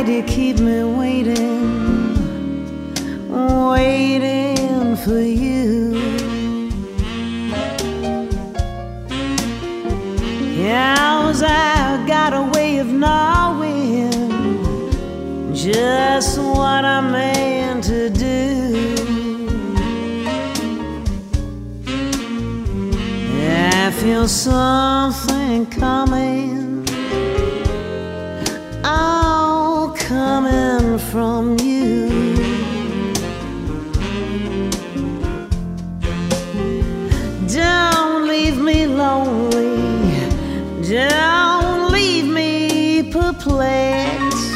you keep me waiting, waiting for you? 'Cause I've got a way of knowing just what I'm meant to do. I feel something coming, all coming from you. Don't leave me lonely, don't leave me perplexed.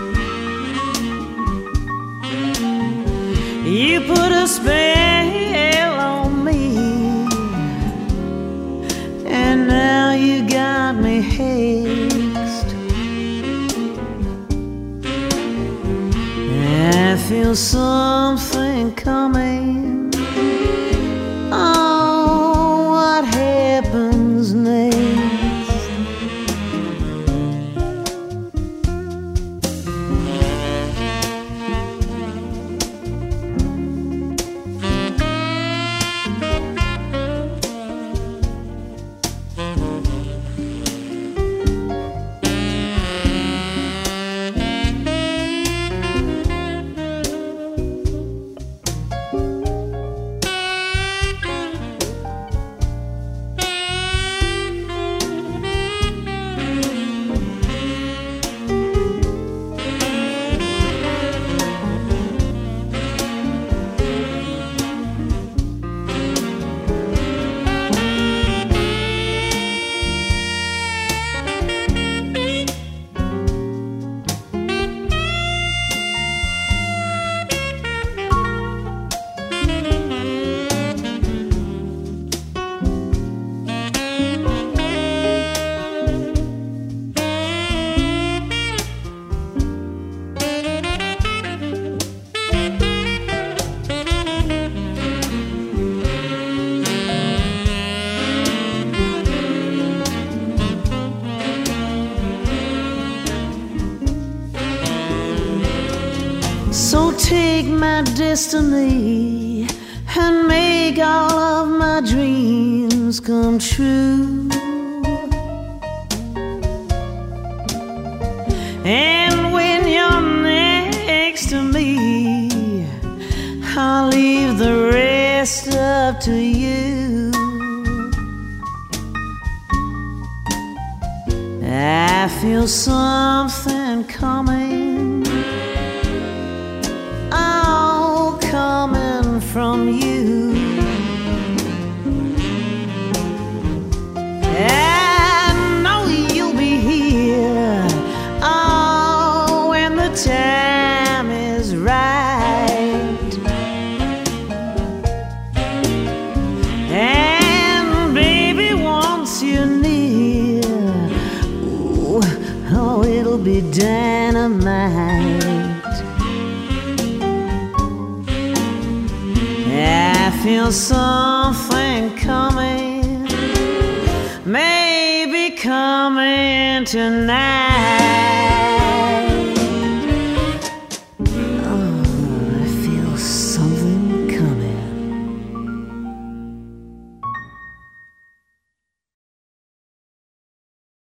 You put a spell on me, and now you got me hexed. I feel something coming. Oh, what happens next? So take my destiny and make all of my dreams come true. And when you're next to me, I'll leave the rest up to you. I feel something coming, all coming from you. I know you'll be here, oh, when the time is right. And baby, once you're near, ooh, oh, it'll be dynamite. I feel something coming, maybe coming tonight.